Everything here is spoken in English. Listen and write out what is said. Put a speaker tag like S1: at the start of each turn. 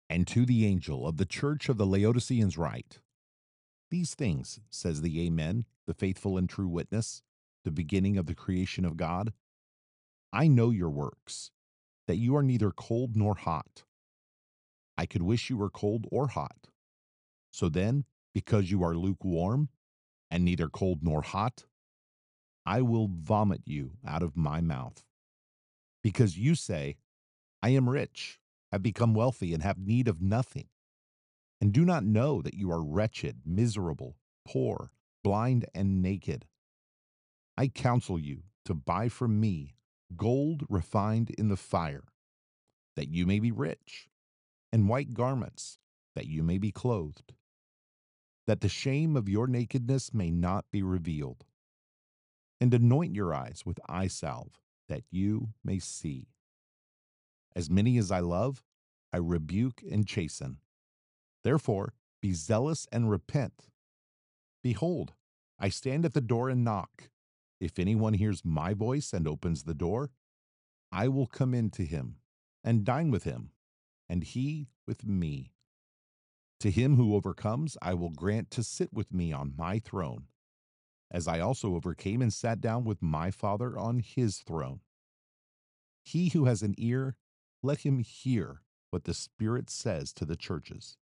S1: And to the angel of the church of the Laodiceans write, These things says the Amen, the faithful and true witness, the beginning of the creation of God. I know your works, that you are neither cold nor hot. I could wish you were cold or hot. So then, because you are lukewarm and neither cold nor hot, I will vomit you out of my mouth. Because you say, I am rich, have become wealthy, and have need of nothing, and do not know that you are wretched, miserable, poor, blind, and naked. I counsel you to buy from me gold refined in the fire, that you may be rich, and white garments, that you may be clothed, that the shame of your nakedness may not be revealed, and anoint your eyes with eye salve, that you may see. As many as I love, I rebuke and chasten. Therefore, be zealous and repent. Behold, I stand at the door and knock. If anyone hears my voice and opens the door, I will come in to him and dine with him, and he with me. To him who overcomes, I will grant to sit with me on my throne, as I also overcame and sat down with my Father on his throne. He who has an ear, let him hear what the Spirit says to the churches.